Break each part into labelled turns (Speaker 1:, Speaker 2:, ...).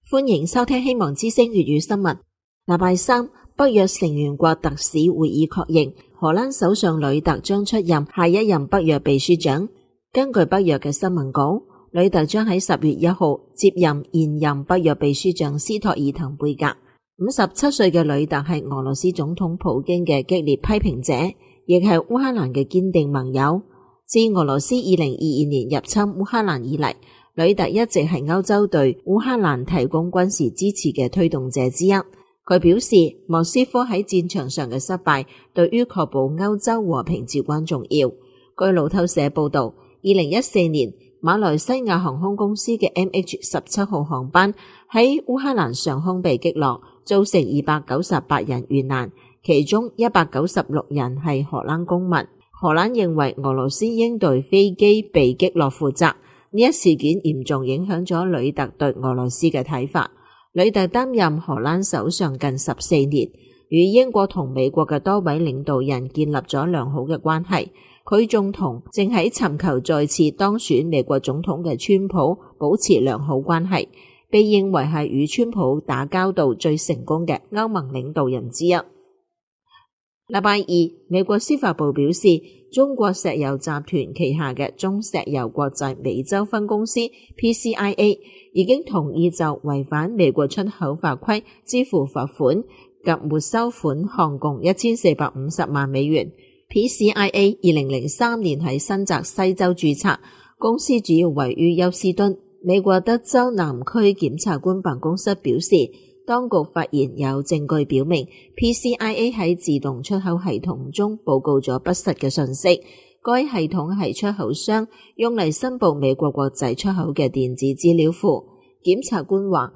Speaker 1: 歡迎收聽希望之聲粵語新聞。禮拜三，北約成員國特使會議確認，荷蘭首相呂特將出任下一任北約秘書長。根據北約嘅新聞稿，呂特將喺10月1號接任現任北約秘書長斯托爾滕貝格。57歲嘅呂特係俄羅斯總統普京嘅激烈批評者，亦係烏克蘭嘅堅定盟友。自俄羅斯2022年入侵烏克蘭以嚟，呂特一直係歐洲對烏克蘭提供軍事支持嘅推動者之一。佢表示，莫斯科喺戰場上嘅失敗對於確保歐洲和平至關重要。據路透社報道，2014年馬來西亞航空公司嘅 MH17 號航班喺烏克蘭上空被擊落，造成298人遇難，其中196人係荷蘭公民。荷蘭認為俄羅斯應對飛機被擊落負責。呢一事件嚴重影響咗呂特對俄羅斯嘅睇法。呂特擔任荷蘭首相近14年，與英國同美國嘅多位領導人建立咗良好嘅關係。佢仲同正喺尋求再次當選美國總統嘅川普保持良好關係，被認為係與川普打交道最成功嘅歐盟領導人之一。禮拜二，美國司法部表示，中國石油集團旗下嘅中石油國際美洲分公司 PCIA 已經同意就違反美國出口法規支付罰款及沒收款項共1450萬美元。PCIA 2003年喺新澤西州註冊，公司主要位於休斯敦。美國德州南區檢察官辦公室表示，當局發現有證據表明 PCIA 喺自動出口系統中報告咗不實嘅信息。該系統係出口商用嚟申報美國國際出口嘅電子資料庫。檢察官話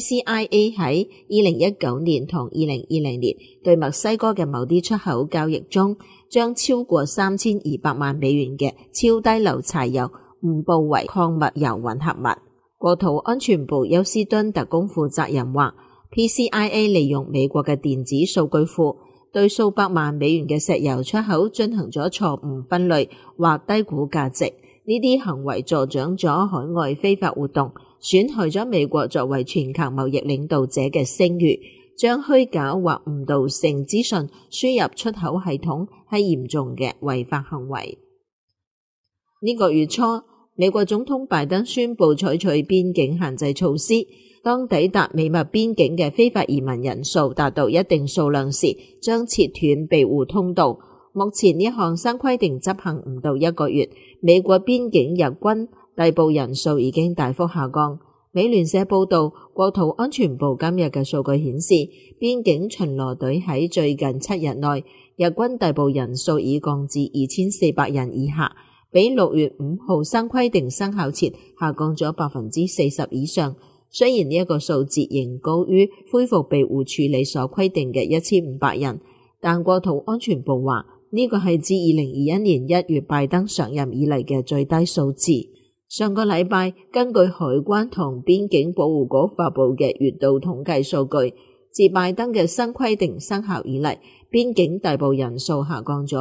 Speaker 1: PCIA 喺2019年同2020年對墨西哥嘅某啲出口交易中，將超過3200萬美元嘅超低硫柴油誤報為礦物油混合物。國土安全部休斯敦特工負責人話，PCIA 利用美國嘅電子數據庫，對數百萬美元嘅石油出口進行咗錯誤分類或低估價值。呢啲行為助長咗海外非法活動，損害咗美國作為全球貿易領導者嘅聲譽。將虛假或誤導性資訊輸入出口系統係嚴重嘅違法行為。呢個月初，美國總統拜登宣布採取邊境限制措施，當抵達美墨邊境嘅非法移民人數達到一定數量時，將切斷庇護通道。目前呢項新規定執行唔到1個月，美國邊境日均逮捕人數已經大幅下降。美聯社報道，國土安全部今日嘅數據顯示，邊境巡邏隊喺最近7日內日均逮捕人數已降至2400人以下，比6月5號新規定生效前下降咗40%以上。雖然呢一個數字仍高於恢復庇護處理所規定嘅1500人，但國土安全部話呢個係自2021年1月拜登上任以嚟嘅最低數字。上個禮拜，根據海關同邊境保護局發布嘅月度統計數據，自拜登嘅新規定生效以嚟，邊境逮捕人數下降咗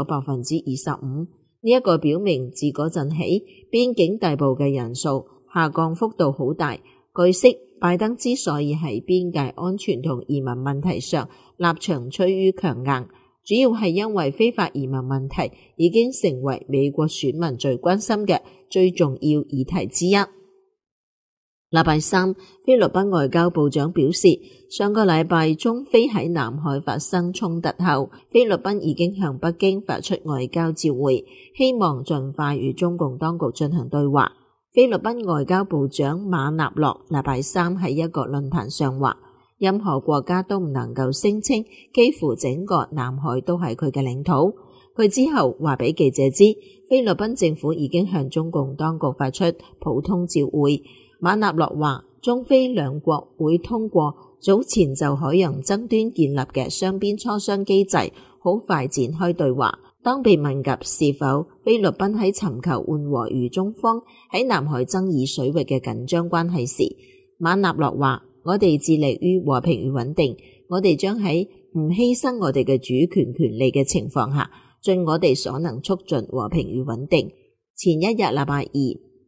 Speaker 1: 25%。呢一個表明自嗰陣起，邊境逮捕嘅人數下降幅度好大。據悉，拜登之所以喺邊界安全同移民問題上立場趨於強硬，主要係因為非法移民問題已經成為美國選民最關心嘅最重要議題之一。禮拜三，菲律賓外交部長表示，上個禮拜中菲喺南海發生衝突後，菲律賓已經向北京發出外交照會，希望盡快與中共當局進行對話。菲律賓外交部長馬納洛禮拜三喺一個論壇上話，任何國家都唔能夠聲稱幾乎整個南海都係佢嘅領土。佢之後話俾記者知，菲律賓政府已經向中共當局發出普通照會。馬納洛話，中菲兩國會通過早前就海洋爭端建立嘅雙邊磋商機制，好快展開對話。當被問及是否菲律賓喺尋求緩和與中方喺南海爭議水域嘅緊張關係時，馬納洛話，我哋致力於和平與穩定，我哋將喺唔犧牲我哋嘅主權權利嘅情況下，盡我哋所能促進和平與穩定。前一日禮拜二，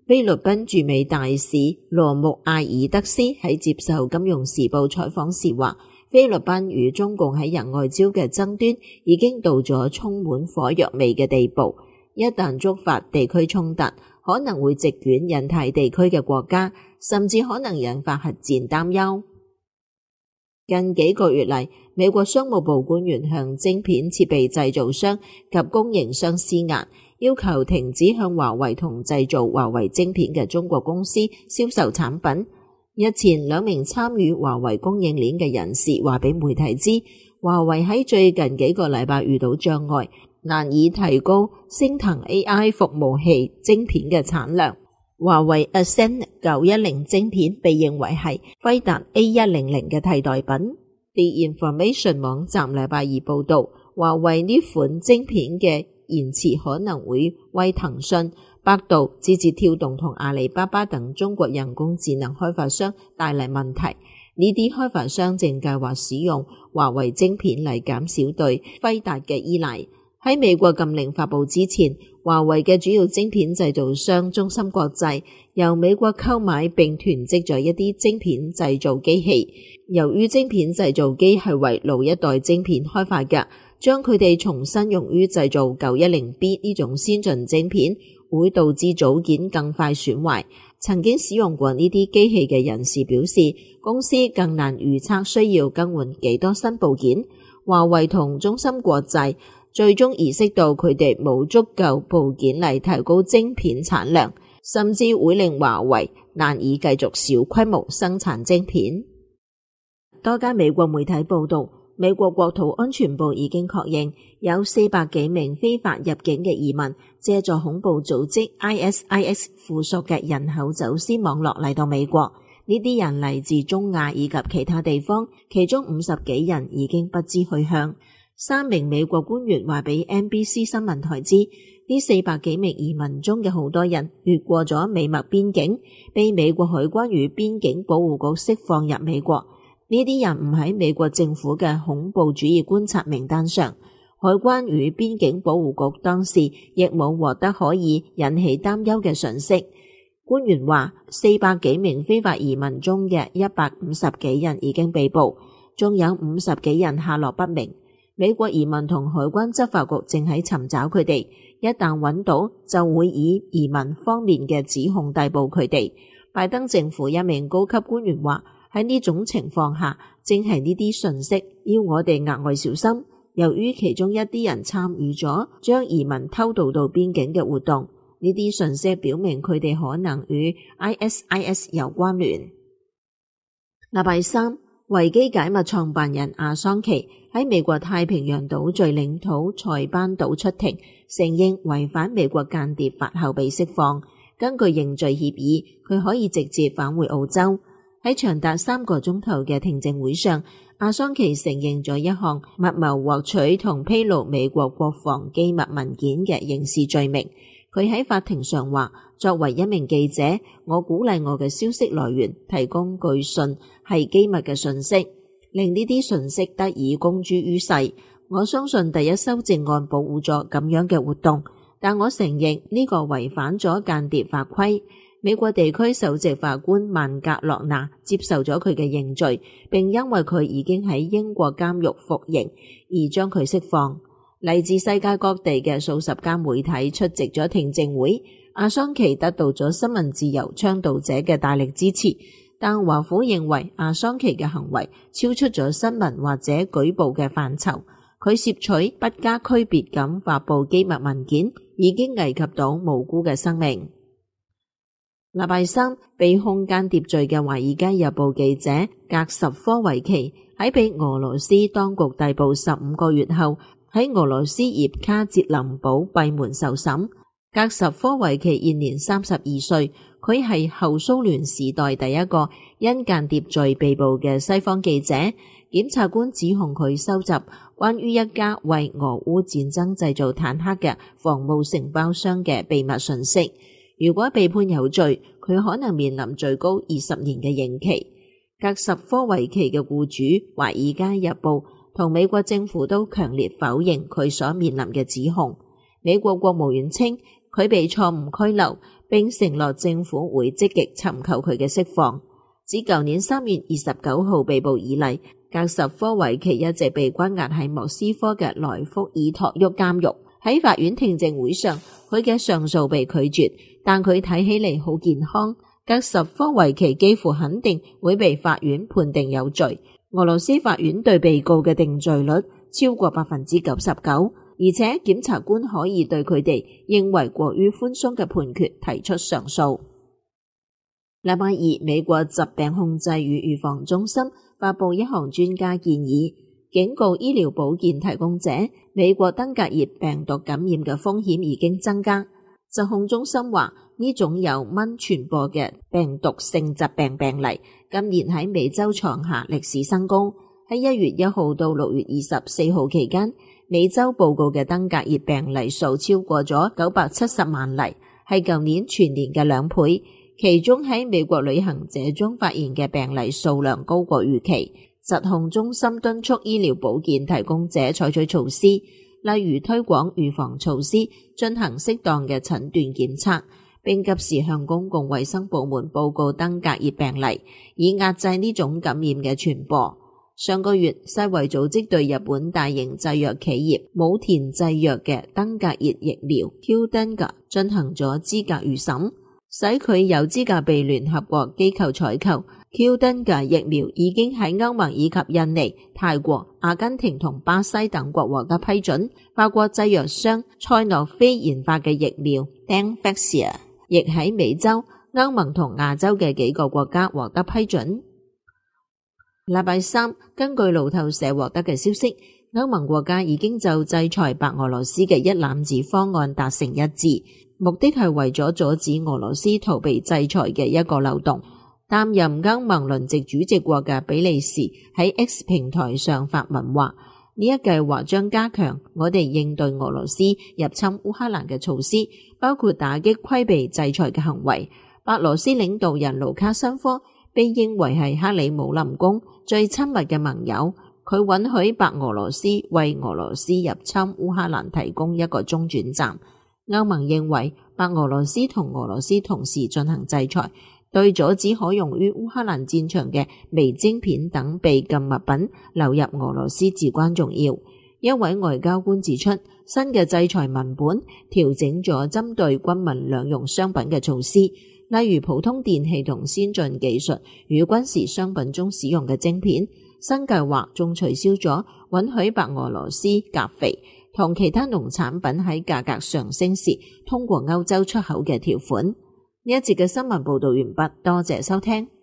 Speaker 1: 菲律賓駐美大使羅穆艾爾德斯喺接受《金融時報》採訪時話，菲律賓與中共喺人外交嘅爭端已經到咗充滿火藥味嘅地步，一旦觸發地區衝突，可能會席捲印太地區嘅國家，甚至可能引發核戰擔憂。近幾個月嚟，美國商務部官員向晶片設備製造商及供應商施壓，要求停止向華為同製造華為晶片嘅中國公司銷售產品。日前，兩名參與華為供應鏈嘅人士話俾媒體知，華為喺最近幾個禮拜遇到障礙，難以提高升騰 AI 服務器晶片嘅產量。華為 Ascend 910晶片被認為係輝達 A100 嘅替代品。The Information 網站禮拜二報道，華為呢款晶片嘅延遲可能會為騰訊、百度、字節跳動同阿里巴巴等中國人工智能開發商帶嚟問題。呢啲開發商正計劃使用華為晶片嚟減少對輝達嘅依賴。喺美國禁令發佈之前，華為嘅主要晶片製造商中芯國際由美國購買並囤積咗一啲晶片製造機器。由於晶片製造機係為老一代晶片開發嘅，將佢哋重新用於製造 910B 呢種先進晶片，會導致組件更快損壞。曾經使用過呢啲機器嘅人士表示，公司更難預測需要更換幾多新部件。華為同中芯國際最終意識到佢哋冇足夠部件嚟提高晶片產量，甚至會令華為難以繼續小規模生產晶片。多家美國媒體報道，美國國土安全部已經確認有400幾名非法入境嘅移民借助恐怖組織 ISIS 附屬嘅人口走私網絡嚟到美國。呢啲人嚟自中亞以及其他地方，其中50幾人已經不知去向。3名美國官員話俾 NBC 新聞台知，呢400幾名移民中嘅好多人越過咗美墨邊境，被美國海關與邊境保護局釋放入美國。呢啲人唔喺美國政府嘅恐怖主義觀察名單上，海關與邊境保護局當時亦冇獲得可以引起擔憂嘅訊息。官員話，400幾名非法移民中嘅150幾人已經被捕，仲有50幾人下落不明。美國移民同海關執法局正喺尋找佢哋，一旦揾到就會以移民方面嘅指控逮捕佢哋。拜登政府一名高級官員話，喺呢種情況下，正係呢啲訊息要我哋額外小心。由於其中一啲人參與咗將移民偷渡到邊境嘅活動，呢啲訊息表明佢哋可能與 ISIS 有關聯。禮拜三，維基解密創辦人阿桑奇喺美國太平洋島嶼領土塞班島出庭，承認違反美國間諜法後被釋放。根據認罪協議，佢可以直接返回澳洲。喺長達3個鐘頭嘅聽證會上，阿桑奇承認咗一項密謀獲取同披露美國國防機密文件嘅刑事罪名。佢喺法庭上話，作為一名記者，我鼓勵我嘅消息來源提供據信係機密嘅信息，令呢啲信息得以公諸於世。我相信第一修正案保護咗咁樣嘅活動，但我承認呢個違反咗間諜法規。美國地區首席法官曼格洛納接受咗佢嘅認罪，並因為佢已經喺英國監獄服刑而將佢釋放。嚟自世界各地嘅數十家媒體出席咗聽證會。阿桑奇得到咗新聞自由倡導者嘅大力支持，但華府認為阿桑奇嘅行為超出咗新聞或者舉報嘅範疇。佢攝取不加區別咁發佈機密文件，已經危及到無辜嘅生命。禮拜三，被控間諜罪嘅《華爾街日報》記者格什科維奇喺被俄羅斯當局逮捕15個月後，喺俄羅斯葉卡捷林堡閉門受審。格什科維奇現年32歲，佢係後蘇聯時代第一個因間諜罪被捕嘅西方記者。檢察官指控佢收集關於一家為俄烏戰爭製造坦克嘅防務承包商嘅秘密信息。如果被判有罪，佢可能面臨最高20年嘅刑期。格什科維奇嘅僱主《華爾街日報》同美國政府都強烈否認佢所面臨嘅指控。美國國務院稱佢被錯誤拘留， 並承諾政府會積極尋求佢嘅釋放。自舊年3月29號被捕以嚟，格什科維奇一直被關押喺莫斯科嘅萊福爾托沃監獄。喺法院聽證會上，佢嘅上訴被拒絕，但佢睇起嚟好健康。格什科維奇幾乎肯定會被法院判定有罪。俄羅斯法院對被告嘅定罪率超過 99%， 而且檢察官可以對佢哋認為過於寬鬆嘅判決提出上訴。禮拜二，美國疾病控制與預防中心發布一項專家建議，警告醫療保健提供者，美國登革熱病毒感染嘅風險已經增加。疾控中心話，呢種由蚊傳播嘅病毒性疾病病例今年喺美洲創下歷史新高。喺1月1號到6月24號期間，美洲報告嘅登革熱病例數超過咗970萬例，係舊年全年嘅2倍。其中喺美國旅行者中發現嘅病例數量高過預期。疾控中心敦促醫療保健提供者採取措施，例如推廣預防措施，進行適當嘅診斷檢測，並及時向公共衛生部門報告登革熱病例，以壓制呢種感染嘅傳播。上個月，世衛組織對日本大型製藥企業武田製藥嘅登革熱疫苗 Qdenga 進行咗資格預審，使佢有資格被聯合國機構採購。Qdenga 疫苗已經喺歐盟以及印尼、泰國、阿根廷同巴西等國獲得批准。法國製藥商賽諾菲研發嘅疫苗 Dengvaxia 亦喺美洲、歐盟同亞洲嘅幾個國家獲得批准。禮拜三，根據路透社獲得嘅消息，歐盟國家已經就制裁白俄羅斯嘅一攬子方案達成一致，目的係為咗阻止俄羅斯逃避制裁嘅一個漏洞。擔任歐盟輪值主席國嘅比利時喺 X 平台上發文話，呢一計劃將加強我哋應對俄羅斯入侵烏克蘭嘅措施，包括打擊規避制裁嘅行為。白羅斯領導人盧卡申科被認為係克里姆林宮最親密嘅盟友，佢允許白俄羅斯為俄羅斯入侵烏克蘭提供一個中轉站。歐盟認為白俄羅斯同俄羅斯同時進行制裁，對阻止可用於烏克蘭戰場嘅微晶片等被禁物品流入俄羅斯至關重要。一位外交官指出，新嘅制裁文本調整咗針對軍民兩用商品嘅措施，例如普通電器同先進技術與軍事商品中使用嘅晶片。新計劃仲取消咗允許白俄羅斯鉀肥同其他農產品喺價格上升時通過歐洲出口嘅條款。呢一節嘅新聞報道完畢，多謝收聽。